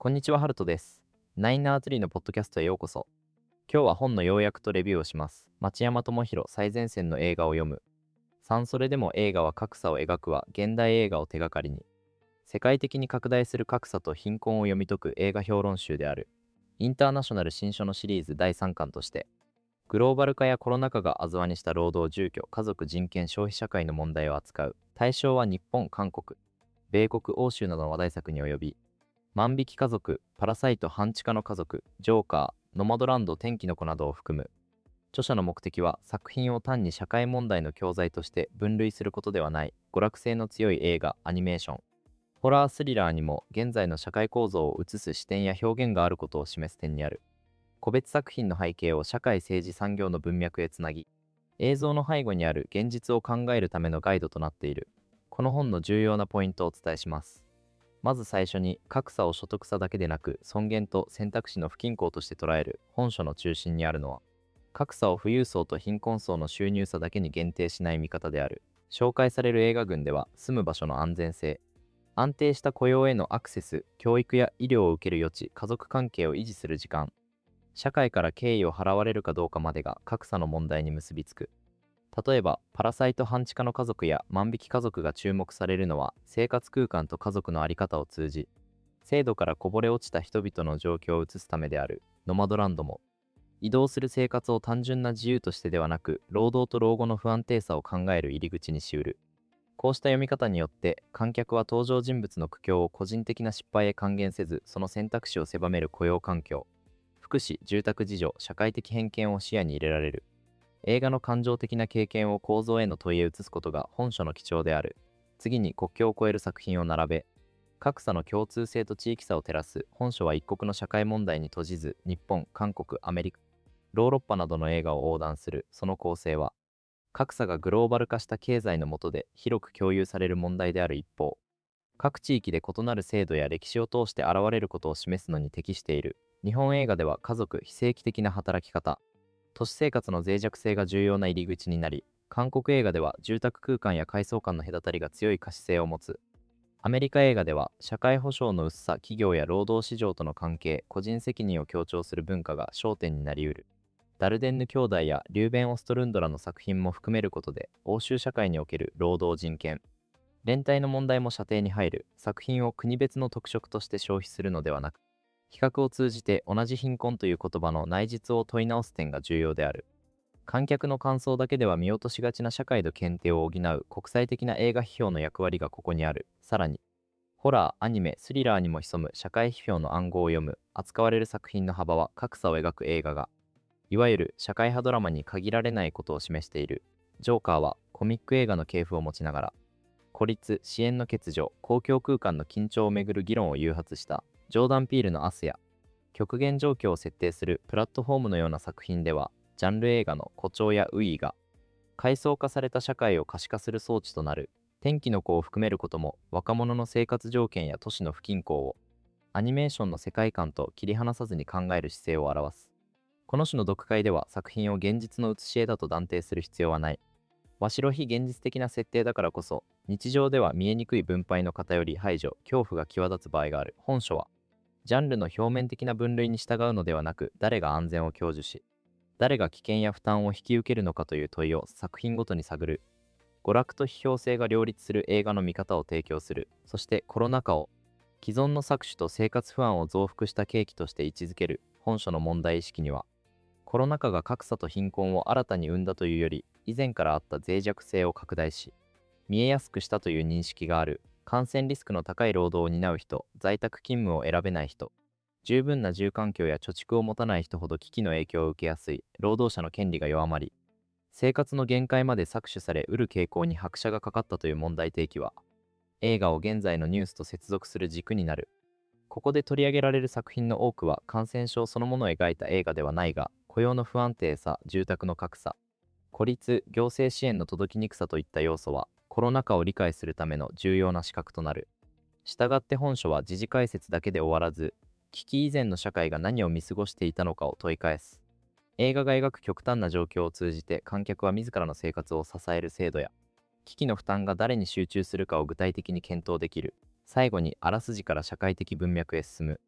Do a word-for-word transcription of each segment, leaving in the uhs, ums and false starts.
こんにちは、ハルトです。ナインアーツリーのポッドキャストへようこそ。今日は本の要約とレビューをします。町山智博最前線の映画を読む。さんそれでも映画は格差を描くは現代映画を手がかりに。世界的に拡大する格差と貧困を読み解く映画評論集である。インターナショナル新書のシリーズだいさんかんとして、グローバル化やコロナ禍があずわにした労働住居、家族人権消費社会の問題を扱う。対象は日本、韓国、米国、欧州などの話題作に及び、万引き家族、パラサイト半地下の家族、ジョーカー、ノマドランド天気の子などを含む。著者の目的は作品を単に社会問題の教材として分類することではない、娯楽性の強い映画、アニメーション、ホラースリラーにも現在の社会構造を映す視点や表現があることを示す点にある。個別作品の背景を社会政治産業の文脈へつなぎ、映像の背後にある現実を考えるためのガイドとなっている。この本の重要なポイントをお伝えします。まず最初に、格差を所得差だけでなく尊厳と選択肢の不均衡として捉える本書の中心にあるのは、格差を富裕層と貧困層の収入差だけに限定しない見方である。紹介される映画群では、住む場所の安全性、安定した雇用へのアクセス、教育や医療を受ける余地、家族関係を維持する時間、社会から敬意を払われるかどうかまでが格差の問題に結びつく。例えば、パラサイト半地下の家族や万引き家族が注目されるのは、生活空間と家族の在り方を通じ、制度からこぼれ落ちた人々の状況を映すためである。ノマドランドも、移動する生活を単純な自由としてではなく、労働と老後の不安定さを考える入り口にしうる。こうした読み方によって、観客は登場人物の苦境を個人的な失敗へ還元せず、その選択肢を狭める雇用環境、福祉、住宅事情、社会的偏見を視野に入れられる。映画の感情的な経験を構造への問いへ移すことが本書の基調である。次に国境を越える作品を並べ、格差の共通性と地域差を照らす。本書は一国の社会問題に閉じず、日本、韓国、アメリカ、ヨーロッパなどの映画を横断する。その構成は、格差がグローバル化した経済の下で広く共有される問題である一方、各地域で異なる制度や歴史を通して現れることを示すのに適している。日本映画では家族、非正規的な働き方、都市生活の脆弱性が重要な入り口になり、韓国映画では住宅空間や階層間の隔たりが強い可視性を持つ。アメリカ映画では社会保障の薄さ、企業や労働市場との関係、個人責任を強調する文化が焦点になりうる。ダルデンヌ兄弟やリューベン・オストルンドラの作品も含めることで、欧州社会における労働人権、連帯の問題も射程に入る。作品を国別の特色として消費するのではなく、比較を通じて同じ貧困という言葉の内実を問い直す点が重要である。観客の感想だけでは見落としがちな社会の検定を補う国際的な映画批評の役割がここにある。さらに、ホラー、アニメ、スリラーにも潜む社会批評の暗号を読む。扱われる作品の幅は格差を描く映画が、いわゆる社会派ドラマに限られないことを示している。ジョーカーはコミック映画の系譜を持ちながら、孤立、支援の欠如、公共空間の緊張をめぐる議論を誘発した。ジョーダン・ピールのアスや、極限状況を設定するプラットフォームのような作品では、ジャンル映画の誇張やウィーが、階層化された社会を可視化する装置となる。天気の子を含めることも、若者の生活条件や都市の不均衡を、アニメーションの世界観と切り離さずに考える姿勢を表す。この種の読解では、作品を現実の写し絵だと断定する必要はない。わしろ非現実的な設定だからこそ、日常では見えにくい分配の偏り、排除、恐怖が際立つ場合がある。本書は、ジャンルの表面的な分類に従うのではなく、誰が安全を享受し、誰が危険や負担を引き受けるのかという問いを作品ごとに探る。娯楽と批評性が両立する映画の見方を提供する。そしてコロナ禍を、既存の搾取と生活不安を増幅した契機として位置づける。本書の問題意識には、コロナ禍が格差と貧困を新たに生んだというより、以前からあった脆弱性を拡大し、見えやすくしたという認識がある。感染リスクの高い労働を担う人、在宅勤務を選べない人、十分な住環境や貯蓄を持たない人ほど危機の影響を受けやすい。労働者の権利が弱まり、生活の限界まで搾取されうる傾向に拍車がかかったという問題提起は、映画を現在のニュースと接続する軸になる。ここで取り上げられる作品の多くは感染症そのものを描いた映画ではないが、雇用の不安定さ、住宅の格差、孤立、行政支援の届きにくさといった要素は、コロナ禍を理解するための重要な資格となる。したがって本書は時事解説だけで終わらず、危機以前の社会が何を見過ごしていたのかを問い返す。映画が描く極端な状況を通じて観客は自らの生活を支える制度や、危機の負担が誰に集中するかを具体的に検討できる。最後にあらすじから社会的文脈へ進む。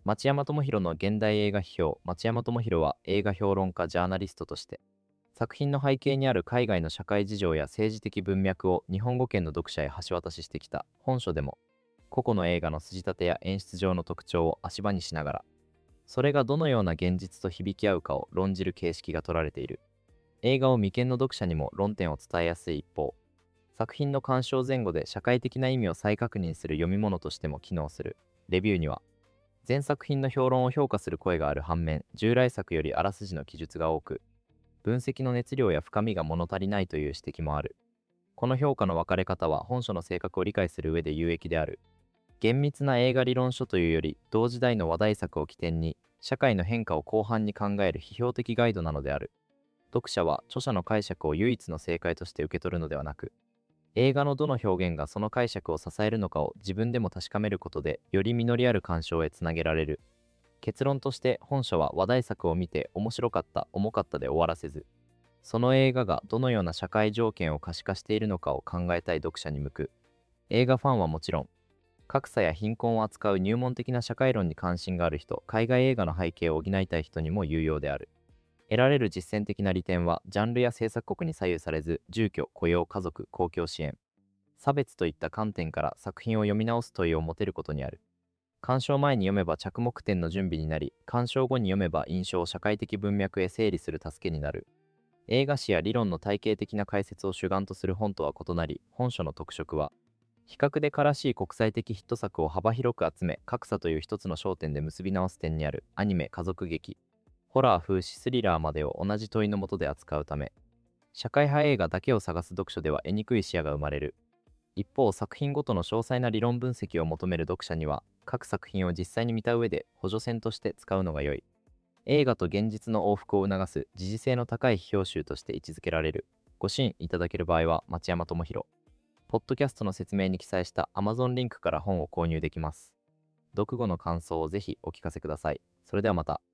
町山智博の現代映画批評。町山智博は映画評論家ジャーナリストとして作品の背景にある海外の社会事情や政治的文脈を日本語圏の読者へ橋渡ししてきた。本書でも個々の映画の筋立てや演出上の特徴を足場にしながら、それがどのような現実と響き合うかを論じる形式が取られている。映画を未見の読者にも論点を伝えやすい一方、作品の鑑賞前後で社会的な意味を再確認する読み物としても機能する。レビューには前作品の評論を評価する声がある反面、従来作よりあらすじの記述が多く、分析の熱量や深みが物足りないという指摘もある。この評価の分かれ方は本書の性格を理解する上で有益である。厳密な映画理論書というより、同時代の話題作を起点に社会の変化を広範に考える批評的ガイドなのである。読者は著者の解釈を唯一の正解として受け取るのではなく、映画のどの表現がその解釈を支えるのかを自分でも確かめることで、より実りある鑑賞へつなげられる。結論として本書は話題作を見て面白かった、重かったで終わらせず、その映画がどのような社会条件を可視化しているのかを考えたい読者に向く。映画ファンはもちろん、格差や貧困を扱う入門的な社会論に関心がある人、海外映画の背景を補いたい人にも有用である。得られる実践的な利点は、ジャンルや制作国に左右されず、住居、雇用、家族、公共支援、差別といった観点から作品を読み直す問いを持てることにある。鑑賞前に読めば着目点の準備になり、鑑賞後に読めば印象を社会的文脈へ整理する助けになる。映画史や理論の体系的な解説を主眼とする本とは異なり、本書の特色は、比較でからしい国際的ヒット作を幅広く集め、格差という一つの焦点で結び直す点にある。アニメ、家族劇、ホラー、風刺、スリラーまでを同じ問いの下で扱うため、社会派映画だけを探す読書では得にくい視野が生まれる。一方、作品ごとの詳細な理論分析を求める読者には、各作品を実際に見た上で補助線として使うのが良い。映画と現実の往復を促す時事性の高い批評集として位置づけられる。ご支援いただける場合は、町山智博。ポッドキャストの説明に記載した Amazon リンクから本を購入できます。読後の感想をぜひお聞かせください。それではまた。